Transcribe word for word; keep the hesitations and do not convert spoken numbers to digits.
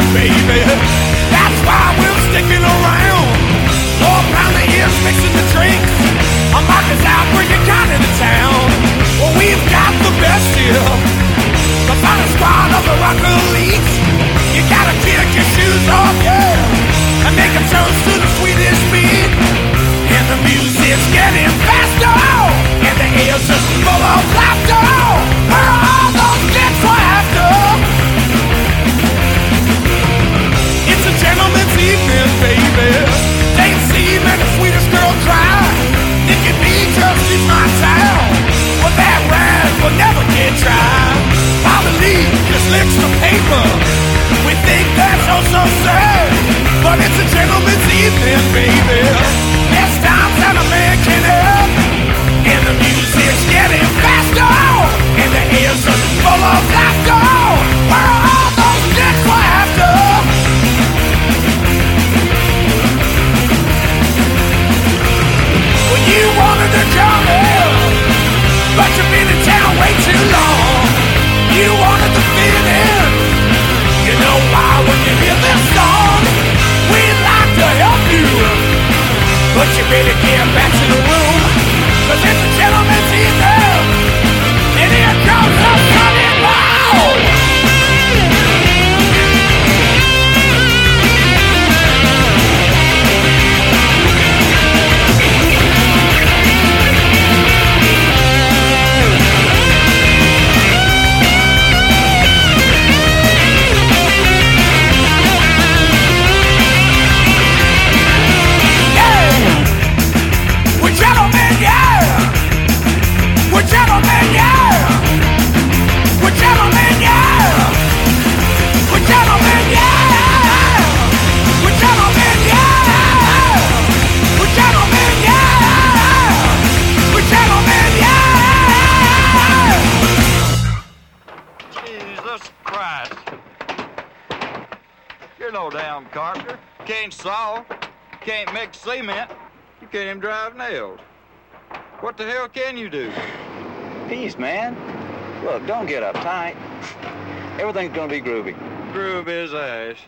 baby. That's why we're sticking around. Four pounder ears mixing the drinks. A market's out, bring your kind into town. Well, we've got the best here. The finest squad of the rock elites. You gotta kick your shoes off, yeah, and make a toast to the sweetest beat. And the music's getting faster, and the air's just full of laughter. Where are all those dicks we're after? It's a gentleman's evening, baby. Ain't seen and the sweetest girl cry. Nikki B just leaves my town. But that ride will never get dry. Bobby Lee just licks the paper. We think that's oh so sad, but it's a gentleman's evening, baby. Best times that a man can have. And the music's getting faster, and the air's just full of laughter. Where are all those dicks we're after? Well, you wanted to come in, but you've been in town way too long. You wanted to fit in. You know why when you hear this song, we'd like to help you, but you better get back to the room, 'cause it's a gentleman's evening, and here comes the sunny ball. You're no damn carpenter. Can't saw, can't mix cement. You can't even drive nails. What the hell can you do? Peace, man. Look, don't get uptight. Everything's gonna be groovy. Groove his ass.